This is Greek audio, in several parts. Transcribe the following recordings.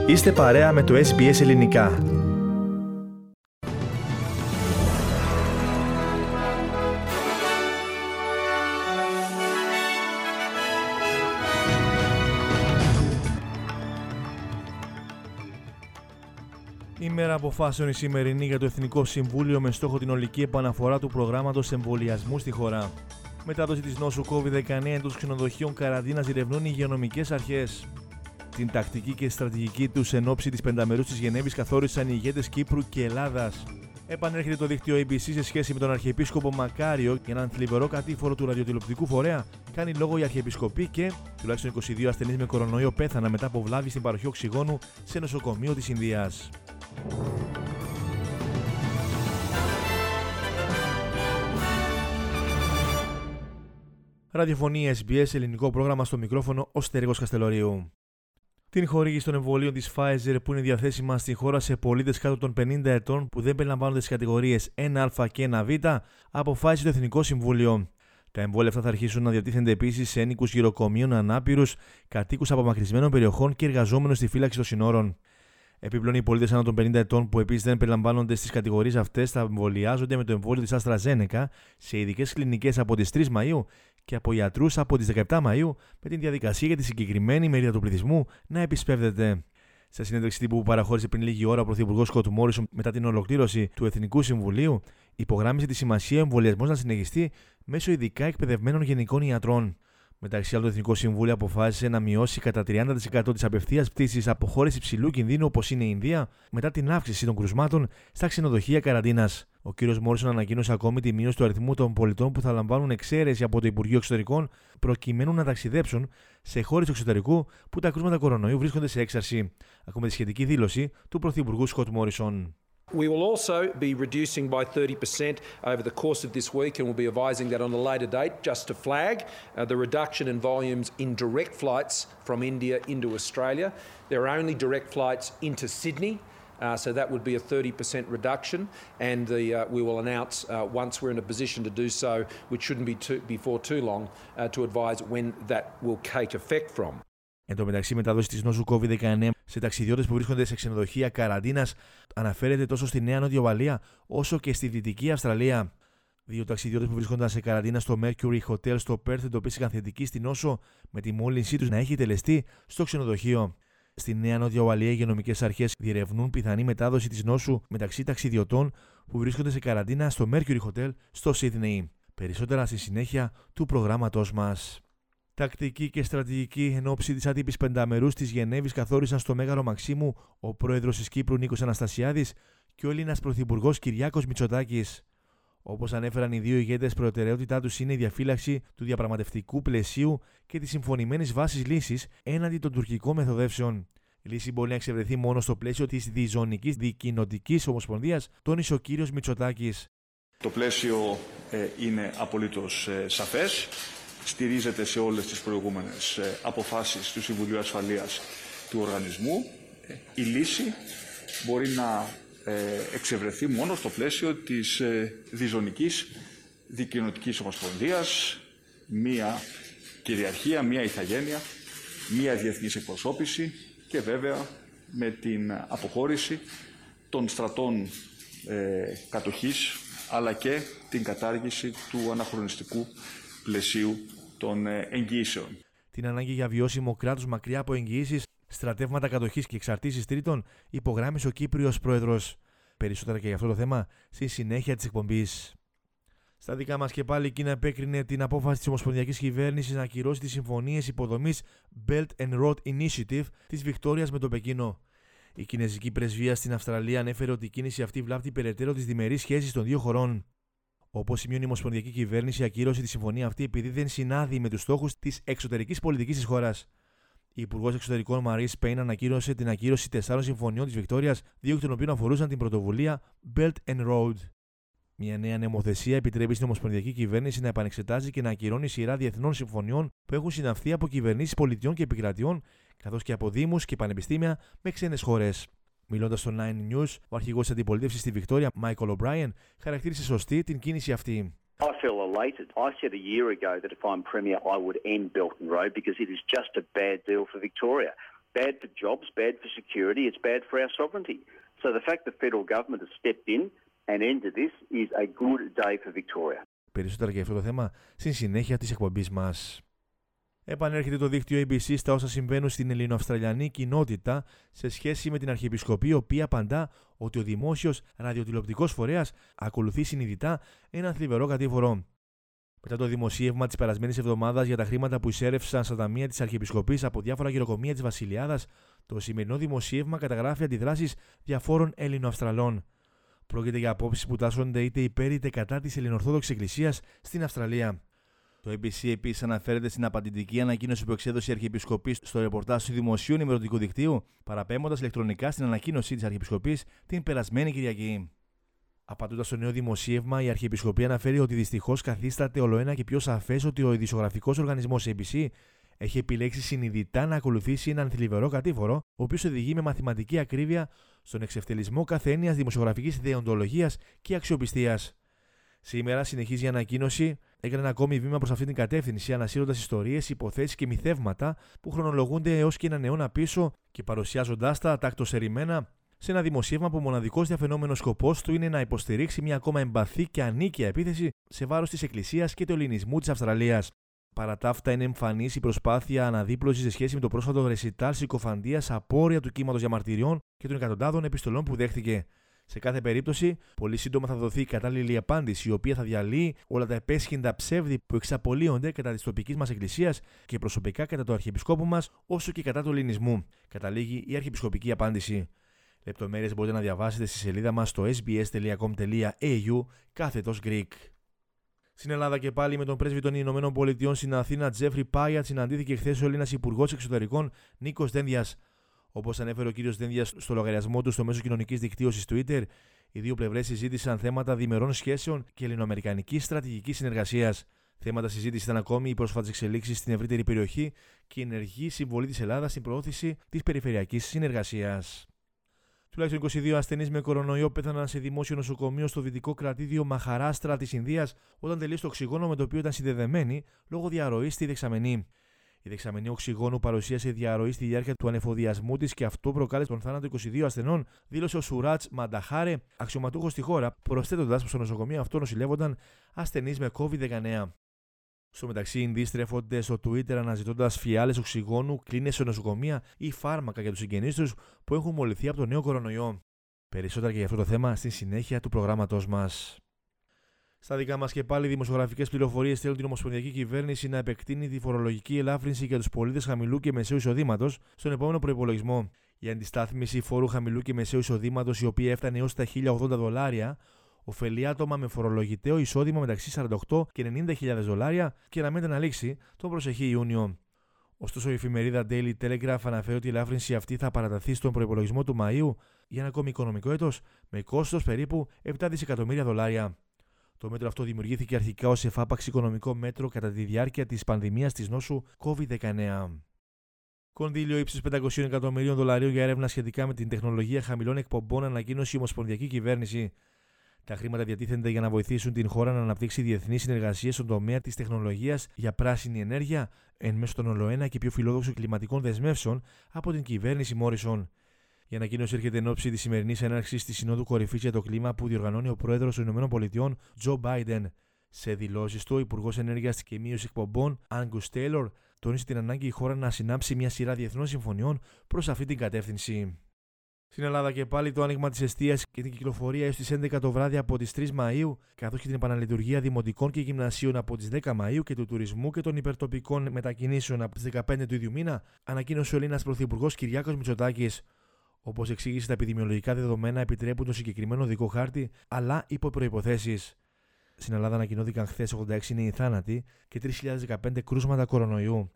Είστε παρέα με το SBS Ελληνικά. Ημέρα αποφάσεων η σημερινή για το Εθνικό Συμβούλιο με στόχο την ολική επαναφορά του προγράμματος εμβολιασμού στη χώρα. Μετάδοση της νόσου COVID-19 εντός ξενοδοχείων καραντίνας διερευνούν οι υγειονομικές αρχές. Την τακτική και στρατηγική τους εν ώψη της πενταμερούς της Γενέβης καθόρισαν οι ηγέτες Κύπρου και Ελλάδας. Επανέρχεται το δίκτυο ABC σε σχέση με τον Αρχιεπίσκοπο Μακάριο για έναν θλιβερό κατήφορο του ραδιοτηλεοπτικού φορέα. Κάνει λόγο η Αρχιεπισκοπή και τουλάχιστον 22 ασθενείς με κορονοϊό πέθαναν μετά από βλάβη στην παροχή οξυγόνου σε νοσοκομείο της Ινδίας. Ραδιοφωνία SBS, ελληνικό πρόγραμμα, στο μικρόφωνο ο Στέργος Καστελορίου. Την χορήγηση των εμβολίων της Pfizer που είναι διαθέσιμα στη χώρα σε πολίτες κάτω των 50 ετών που δεν περιλαμβάνονται στις κατηγορίες 1α και 1β, αποφάσισε το Εθνικό Συμβούλιο. Τα εμβόλια αυτά θα αρχίσουν να διατίθενται επίσης σε ένοικους γυροκομείων, ανάπηρους, κατοίκους απομακρυσμένων περιοχών και εργαζόμενους στη φύλαξη των συνόρων. Επιπλέον, οι πολίτες άνω των 50 ετών που επίσης δεν περιλαμβάνονται στις κατηγορίες αυτές θα εμβολιάζονται με το εμβόλιο της AstraZeneca σε ειδικές κλινικές από τις 3 Μαΐου και από ιατρούς από τις 17 Μαΐου, με την διαδικασία για τη συγκεκριμένη μερίδα του πληθυσμού να επισπεύδεται. Σε συνέντευξη τύπου που παραχώρησε πριν λίγη ώρα ο Πρωθυπουργός Σκοτ Μόρισον μετά την ολοκλήρωση του Εθνικού Συμβουλίου, υπογράμμισε τη σημασία ο εμβολιασμός να συνεχιστεί μέσω ειδικά εκπαιδευμένων γενικών ιατρών. Μεταξύ άλλων, το Εθνικό Συμβούλιο αποφάσισε να μειώσει κατά 30% τις απευθείας πτήσεις από χώρες υψηλού κινδύνου όπως είναι η Ινδία, μετά την αύξηση των κρουσμάτων στα ξενοδοχεία καραντίνας. Ο κ. Μόρισον ανακοίνωσε ακόμη τη μείωση του αριθμού των πολιτών που θα λαμβάνουν εξαίρεση από το Υπουργείο Εξωτερικών προκειμένου να ταξιδέψουν σε χώρες του εξωτερικού που τα κρούσματα κορονοϊού βρίσκονται σε έξαρση. Ακούμε τη σχετική δήλωση του Πρωθυπουργού Σκοτ Μόρισον. We will also be reducing by 30% over the course of this week, and we'll be advising that on a later date. Just to flag the reduction in volumes in direct flights from India into Australia. There are only direct flights into Sydney, so that would be a 30% reduction, and we will announce once we're in a position to do so, which shouldn't be before too long, to advise when that will take effect from. Εν τω μεταξύ, η μετάδοση της νόσου COVID-19 σε ταξιδιώτες που βρίσκονται σε ξενοδοχεία καραντίνας αναφέρεται τόσο στη Νέα Νότια Ουαλία όσο και στη Δυτική Αυστραλία. 2 ταξιδιώτες που βρίσκονταν σε καραντίνα στο Mercury Hotel στο Perth εντοπίστηκαν θετικοί στην νόσο, με τη μόλυνσή τους να έχει τελεστεί στο ξενοδοχείο. Στη Νέα Νότια Ουαλία, οι υγειονομικές αρχές διερευνούν πιθανή μετάδοση της νόσου μεταξύ ταξιδιωτών που βρίσκονται σε καραντίνα στο Mercury Hotel στο Sydney. Περισσότερα στη συνέχεια του προγράμματός μας. Τακτική και στρατηγική εν ώψη της άτυπης πενταμερούς της Γενέβης καθόρισαν στο Μέγαρο Μαξίμου ο πρόεδρος της Κύπρου Νίκος Αναστασιάδης και ο Έλληνας πρωθυπουργός Κυριάκος Μητσοτάκης. Όπως ανέφεραν οι δύο ηγέτες, προτεραιότητά τους είναι η διαφύλαξη του διαπραγματευτικού πλαισίου και της συμφωνημένης βάσης λύσης έναντι των τουρκικών μεθοδεύσεων. Η λύση μπορεί να εξευρεθεί μόνο στο πλαίσιο της διζωνικής δικοινοτικής ομοσπονδίας, τόνισε ο κύριος Μητσοτάκης. Το πλαίσιο είναι απολύτως σαφές. Στηρίζεται σε όλες τις προηγούμενες αποφάσεις του Συμβουλίου Ασφαλείας του οργανισμού. Η λύση μπορεί να εξευρεθεί μόνο στο πλαίσιο της διζωνικής δικοινοτικής ομοσπονδίας, μία κυριαρχία, μία ηθαγένεια, μία διεθνής εκπροσώπηση και βέβαια με την αποχώρηση των στρατών κατοχής, αλλά και την κατάργηση του αναχρονιστικού πλαισίου των εγγυήσεων. Την ανάγκη για βιώσιμο κράτος μακριά από εγγυήσεις, στρατεύματα κατοχής και εξαρτήσεις τρίτων υπογράμμισε ο Κύπριος πρόεδρος. Περισσότερα και για αυτό το θέμα στη συνέχεια της εκπομπής. Στα δικά μας και πάλι, η Κίνα επέκρινε την απόφαση της Ομοσπονδιακής Κυβέρνησης να ακυρώσει τις συμφωνίες υποδομής Belt and Road Initiative της Βικτόριας με το Πεκίνο. Η Κινεζική Πρεσβεία στην Αυστραλία ανέφερε ότι η κίνηση αυτή βλάπτει περαιτέρω τις διμερείς σχέσεις των δύο χωρών. Όπως σημειώνει η Ομοσπονδιακή Κυβέρνηση, ακύρωσε τη συμφωνία αυτή επειδή δεν συνάδει με τους στόχους της εξωτερικής πολιτικής της χώρας. Η Υπουργός Εξωτερικών Μαρή Σπέιν ανακοίνωσε την ακύρωση 4 συμφωνιών της Βικτόριας, 2 εκ των οποίων αφορούσαν την πρωτοβουλία Belt and Road. Μια νέα νομοθεσία επιτρέπει στην Ομοσπονδιακή Κυβέρνηση να επανεξετάζει και να ακυρώνει σειρά διεθνών συμφωνιών που έχουν συναυθεί από κυβερνήσεις πολιτιών και επικρατιών, καθώς και από δήμους και πανεπιστήμια με ξένες χώρες. Μιλώντας στο 9 News, ο αρχηγός της αντιπολίτευσης στη Βικτόρια, Michael O'Brien, χαρακτήρισε σωστή την κίνηση αυτή. I feel elated. I said a year ago that if I'm Premier, I would end Belt and Road because it is just a bad deal for Victoria. bad for jobs, bad for security, it's bad for our sovereignty. So the fact the federal government has stepped in and ended this is a good day for Victoria. Περισσότερα για αυτό το θέμα στην συνέχεια της εκπομπής μας. Επανέρχεται το δίκτυο ABC στα όσα συμβαίνουν στην ελληνοαυστραλιανή κοινότητα σε σχέση με την Αρχιεπισκοπή, η οποία απαντά ότι ο δημόσιος ραδιοτηλεοπτικός φορέας ακολουθεί συνειδητά έναν θλιβερό κατήφορο. Μετά το δημοσίευμα της περασμένης εβδομάδας για τα χρήματα που εισέρευσαν στα ταμεία της Αρχιεπισκοπής από διάφορα γυροκομεία της Βασιλιάδας, το σημερινό δημοσίευμα καταγράφει αντιδράσεις διαφόρων Ελληνοαυστραλών. Πρόκειται για απόψεις που τάσσονται είτε υπέρ είτε κατά της Ελληνοορθόδοξης Εκκλησίας στην Αυστραλία. Το ABC επίσης αναφέρεται στην απαντητική ανακοίνωση που εξέδωσε η Αρχιεπισκοπή στο ρεπορτάζ του Δημοσίου Ενημερωτικού Δικτύου, παραπέμποντας ηλεκτρονικά στην ανακοίνωση της Αρχιεπισκοπής την περασμένη Κυριακή. Απαντώντας στο νέο δημοσίευμα, η Αρχιεπισκοπή αναφέρει ότι δυστυχώς καθίσταται ολοένα και πιο σαφές ότι ο ειδησιογραφικός οργανισμός ABC έχει επιλέξει συνειδητά να ακολουθήσει έναν θλιβερό κατήφορο, ο οποίος οδηγεί με μαθηματική ακρίβεια στον εξευτελισμό κάθε έννοιας δημοσιογραφικής δεοντολογίας και αξιοπιστίας. Σήμερα συνεχίζει η ανακοίνωση, έκανε ένα ακόμη βήμα προς αυτή την κατεύθυνση, ανασύροντας ιστορίες, υποθέσεις και μυθεύματα που χρονολογούνται έως και έναν αιώνα πίσω και παρουσιάζοντάς τα τάκτως ερημένα σε ένα δημοσίευμα που μοναδικός διαφαινόμενος σκοπός του είναι να υποστηρίξει μια ακόμα εμπαθή και ανίκαια επίθεση σε βάρος της Εκκλησίας και του ελληνισμού της Αυστραλίας. Παρά τα αυτά, είναι εμφανής η προσπάθεια αναδίπλωσης σε σχέση με το πρόσφατο ρεσιτάλ συκοφαντίας απόρρια του κύματος διαμαρτυριών και των εκατοντάδων επιστολών που δέχτηκε. Σε κάθε περίπτωση, πολύ σύντομα θα δοθεί η κατάλληλη απάντηση, η οποία θα διαλύει όλα τα επέσχυντα ψεύδη που εξαπολύονται κατά της τοπικής μας Εκκλησίας και προσωπικά κατά του Αρχιεπισκόπου μας, όσο και κατά του ελληνισμού. Καταλήγει η αρχιεπισκοπική απάντηση. Λεπτομέρειες μπορείτε να διαβάσετε στη σελίδα μας στο sbs.com.au/Greek. Στην Ελλάδα και πάλι, με τον πρέσβη των Ηνωμένων Πολιτειών στην Αθήνα, Τζέφρι Πάιατ, συναντήθηκε χθες ο Έλληνας Υπουργός Εξωτερικών Νίκος Δένδιας. Όπως ανέφερε ο κ. Δένδιας στο λογαριασμό του στο μέσο κοινωνικής δικτύωσης Twitter, οι δύο πλευρές συζήτησαν θέματα διμερών σχέσεων και ελληνοαμερικανικής στρατηγικής συνεργασίας. Θέματα συζήτηση ήταν ακόμη οι πρόσφατες εξελίξεις στην ευρύτερη περιοχή και η ενεργή συμβολή της Ελλάδας στην προώθηση της περιφερειακής συνεργασίας. Τουλάχιστον 22 ασθενείς με κορονοϊό πέθαναν σε δημόσιο νοσοκομείο στο δυτικό κρατήδιο Μαχαράστρα της Ινδίας όταν τελείωσε το οξυγόνο με το οποίο ήταν συνδεδεμένοι λόγω διαρροής στη δεξαμενή. Η δεξαμενή οξυγόνου παρουσίασε διαρροή στη διάρκεια του ανεφοδιασμού της και αυτό προκάλεσε τον θάνατο 22 ασθενών, δήλωσε ο Σουράτς Μανταχάρε, αξιωματούχος στη χώρα, προσθέτοντας πως στο νοσοκομείο αυτό νοσηλεύονταν ασθενείς με COVID-19. Στο μεταξύ, οι Ινδοί στρέφονται στο Twitter αναζητώντας φιάλες οξυγόνου, κλίνες σε νοσοκομεία ή φάρμακα για τους συγγενείς τους που έχουν μολυνθεί από τον νέο κορονοϊό. Περισσότερα και για αυτό το θέμα στη συνέχεια του προγράμματός μας. Στα δικά μας και πάλι, δημοσιογραφικές πληροφορίες θέλουν την Ομοσπονδιακή Κυβέρνηση να επεκτείνει τη φορολογική ελάφρυνση για τους πολίτες χαμηλού και μεσαίου εισοδήματος στον επόμενο προϋπολογισμό. Η αντιστάθμιση φόρου χαμηλού και μεσαίου εισοδήματος, η οποία έφτανε έως τα $1.080, ωφελεί άτομα με φορολογητέο εισόδημα μεταξύ $48 και $90.000 και να μην αναλήξει τον προσεχή Ιούνιο. Ωστόσο, η εφημερίδα Daily Telegraph αναφέρει ότι η ελάφρυνση αυτή θα παραταθεί στον προϋπολογισμό του Μαΐου για ένα ακόμη οικονομικό έτος με κόστος περίπου $7 δισεκατομμύρια. Το μέτρο αυτό δημιουργήθηκε αρχικά ως εφάπαξη οικονομικό μέτρο κατά τη διάρκεια της πανδημίας της νόσου COVID-19. Κονδύλιο ύψους $500 εκατομμυρίων για έρευνα σχετικά με την τεχνολογία χαμηλών εκπομπών ανακοίνωσε η Ομοσπονδιακή Κυβέρνηση. Τα χρήματα διατίθενται για να βοηθήσουν την χώρα να αναπτύξει διεθνείς συνεργασίες στον τομέα της τεχνολογίας για πράσινη ενέργεια, εν μέσω των ολοένα και πιο φιλόδοξων κλιματικών δεσμεύσεων από την κυβέρνηση Μόρισον. Η ανακοίνωση έρχεται εν ώψη της σημερινής έναρξης της Συνόδου Κορυφής για το Κλίμα που διοργανώνει ο πρόεδρος των ΗΠΑ, Τζο Μπάιντεν. Σε δηλώσεις του, ο Υπουργός Ενέργειας και Μείωσης Εκπομπών, Angus Taylor, τόνισε την ανάγκη η χώρα να συνάψει μια σειρά διεθνών συμφωνιών προς αυτή την κατεύθυνση. Στην Ελλάδα και πάλι, το άνοιγμα της εστίας και την κυκλοφορία έως τις 11 το βράδυ από τις 3 Μαΐου, καθώς και την επαναλειτουργία δημοτικών και γυμνασίων από τις 10 Μαΐου και του τουρισμού και των υπερτοπικών μετακινήσεων από τις 15 του ίδιου μήνα, ανακοίνωσε ο Έλληνας Πρωθυπουργός Κυριάκος Μητσοτάκης. Όπως εξήγησε, τα επιδημιολογικά δεδομένα επιτρέπουν το συγκεκριμένο οδικό χάρτη, αλλά υπό προϋποθέσεις. Στην Ελλάδα ανακοινώθηκαν χθες 86 νέοι θάνατοι και 3.015 κρούσματα κορονοϊού.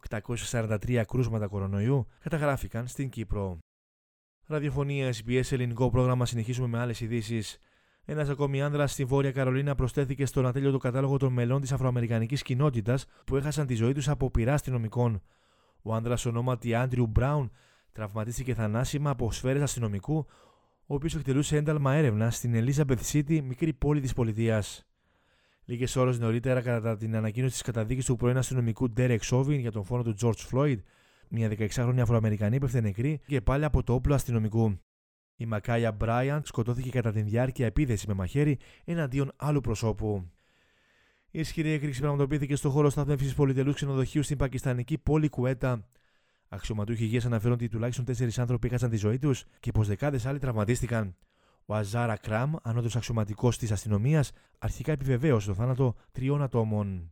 843 κρούσματα κορονοϊού καταγράφηκαν στην Κύπρο. Ραδιοφωνία SBS, ελληνικό πρόγραμμα. Συνεχίζουμε με άλλες ειδήσεις. Ένας ακόμη άνδρας στη Βόρεια Καρολίνα προσθέθηκε στον ατέλειωτο κατάλογο των μελών της αφροαμερικανικής κοινότητας που έχασαν τη ζωή τους από πειρά αστυνομικών. Ο άνδρας, ονόματι Άντριου Μπράουν, τραυματίστηκε θανάσιμα από σφαίρες αστυνομικού, ο οποίος εκτελούσε ένταλμα έρευνας στην Elizabeth City, μικρή πόλη της πολιτείας. Λίγες ώρες νωρίτερα, κατά την ανακοίνωση της καταδίκης του πρώην αστυνομικού Derek Chauvin για τον φόνο του George Floyd, Μια 16χρονη Αφροαμερικανή έπεφτε νεκρή και πάλι από το όπλο αστυνομικού. Η Μακάια Μπράιαντ σκοτώθηκε κατά τη διάρκεια επίθεση με μαχαίρι εναντίον άλλου προσώπου. Η ισχυρή έκρηξη πραγματοποιήθηκε στο χώρο στάθμευσης πολυτελούς ξενοδοχείου στην πακιστανική πόλη Κουέτα. Αξιωματούχοι υγείας αναφέρουν ότι τουλάχιστον 4 άνθρωποι έχασαν τη ζωή τους και πως δεκάδες άλλοι τραυματίστηκαν. Ο Αζάρα Κραμ, ανώτερος αξιωματικός της αστυνομίας, αρχικά επιβεβαίωσε το θάνατο 3 ατόμων.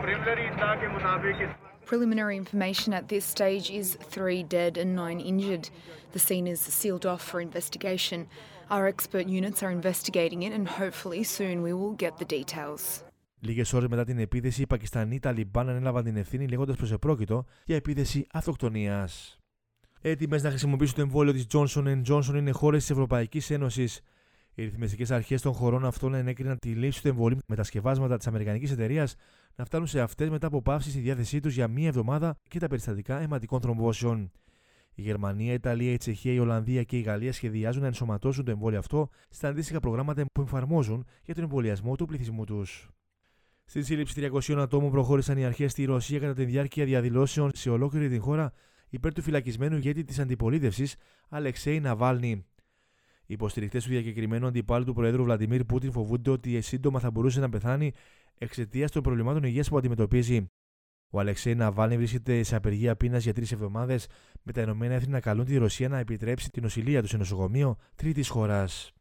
Preliminary information at this stage is 3 dead and 9 injured. The scene is sealed off for investigation. Our expert units are investigating it and hopefully soon we will get the details. Λίγες ώρες μετά την επίθεση, οι Πακιστανοί Ταλιμπάν ανέλαβαν την ευθύνη λέγοντας πως επρόκειτο για επίθεση αυτοκτονίας. Έτοιμες να χρησιμοποιήσουν το εμβόλιο της Johnson & Johnson είναι χώρες της Ευρωπαϊκής Ένωσης. Οι ρυθμιστικές αρχές των χωρών αυτών ενέκριναν τη λήψη του εμβολίου με τα σκευάσματα της αμερικανικής εταιρείας να φτάνουν σε αυτές μετά από πάυση στη διάθεσή τους για μία εβδομάδα και τα περιστατικά αιματικών θρομβώσεων. Η Γερμανία, η Ιταλία, η Τσεχία, η Ολλανδία και η Γαλλία σχεδιάζουν να ενσωματώσουν το εμβόλιο αυτό στα αντίστοιχα προγράμματα που εφαρμόζουν για τον εμβολιασμό του πληθυσμού τους. Στη σύλληψη 300 ατόμων προχώρησαν οι αρχές στη Ρωσία κατά τη διάρκεια διαδηλώσεων σε ολόκληρη την χώρα υπέρ του φυλακισμένου ηγέτη της αντιπολίτευσης Αλεξέη Ναβάλνη. Οι υποστηρικτές του διακεκριμένου αντιπάλου του Προέδρου Βλαντιμίρ Πούτιν φοβούνται ότι σύντομα θα μπορούσε να πεθάνει εξαιτίας των προβλημάτων υγείας που αντιμετωπίζει. Ο Αλεξέη Ναβάλνη βρίσκεται σε απεργία πείνας για 3 εβδομάδες, με τα Ηνωμένα Έθνη να καλούν τη Ρωσία να επιτρέψει την νοσηλεία του σε νοσοκομείο τρίτης χώρας.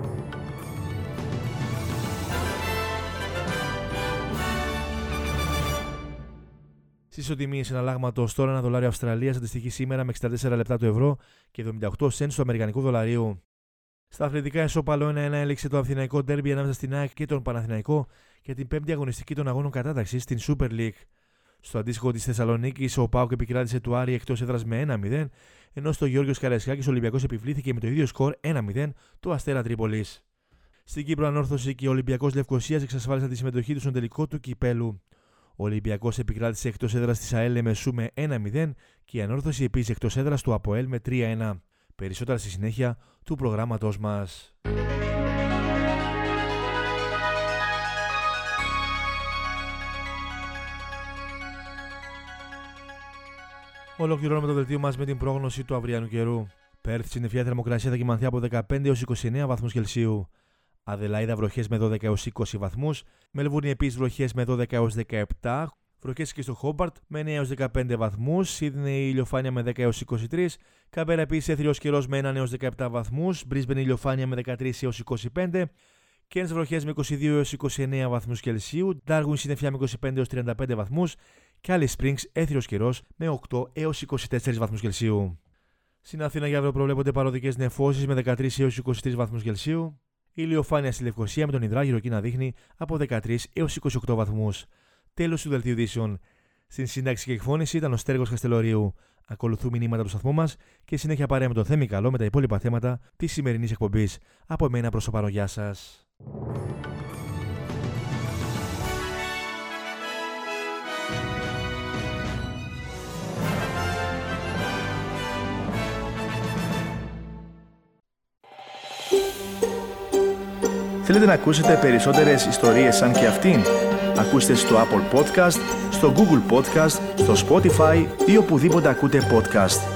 Στις ισοτιμίες συναλλάγματος τώρα ένα δολάριο Αυστραλίας αντιστοιχεί σήμερα με 64 λεπτά του ευρώ και 78 σεντ του αμερικανικού δολαρίου. Στα αθλητικά, ισόπαλο 1-1 έληξε το Αθηναϊκό ντέρμπι ανάμεσα στην ΑΕΚ και τον Παναθηναϊκό για την 5η αγωνιστική των αγώνων κατάταξης στην Super League. Στο αντίστοιχο της Θεσσαλονίκης, ο ΠΑΟΚ επικράτησε του Άρη εκτός έδρας με 1-0, ενώ στο Γιώργος Καραϊσκάκης ο Ολυμπιακός επιβλήθηκε με το ίδιο σκορ 1-0 το Αστέρα Τρίπολης. Στην Κύπρο, Ανόρθωση και ο Ολυμπιακός Λευκωσίας εξασφάλισαν τη συμμετοχή του στον τελικό του κυπέλου. Ο Ολυμπιακός επικράτησε εκτός έδρας της ΑΕΛ Μεσού με 1-0 και η Ανόρθωση επίσης εκτός έδρας του ΑΠΟΕΛ με 3-1. Περισσότερα στη συνέχεια του προγράμματός μας. Ολοκληρώνουμε το δελτίο μας με την πρόγνωση του αυριανού καιρού. Πέρθ, συννεφιά θερμοκρασία θα κυμανθεί από 15 έως 29 βαθμούς Κελσίου. Αδελαΐδα, βροχές με 12 έως 20 βαθμούς. Μελβούρνη επίσης βροχές με 12 έως 17. Βροχές και στο Χόμπαρτ με 9 έως 15 βαθμούς. Σίδνεϊ ηλιοφάνεια με 10 έως 23. Καμπέρα επίσης έθριος καιρός με 1 έως 17 βαθμούς. Μπρίσμπεν ηλιοφάνεια με 13 έως 25. Κέρνς βροχές με 22 έως 29 βαθμούς Κελσίου. Ντάργουιν συννεφιά με 25 έως 35 βαθμούς. Και Alice Springs έθριος καιρός με 8 έως 24 βαθμούς Κελσίου. Στην Αθήνα για αύριο προβλέπονται παροδικές νεφώσεις με 13 έως 23 βαθμούς Κελσίου. Η ηλιοφάνεια στη Λευκωσία με τον υδράγυρο εκεί να δείχνει από 13 έως 28 βαθμούς. Τέλος του δελτίου ειδήσεων. Στην σύνταξη και εκφώνηση ήταν ο Στέργος Καστελορίου. Ακολουθούν μηνύματα του σταθμού μας και συνέχεια παρέα με τον Θέμη Καλό με τα υπόλοιπα θέματα της σημερινής εκπομπής. Από εμένα προς το παρόν, γεια σας. Θέλετε να ακούσετε περισσότερες ιστορίες σαν και αυτήν? Ακούστε στο Apple Podcast, στο Google Podcast, στο Spotify ή οπουδήποτε ακούτε podcast.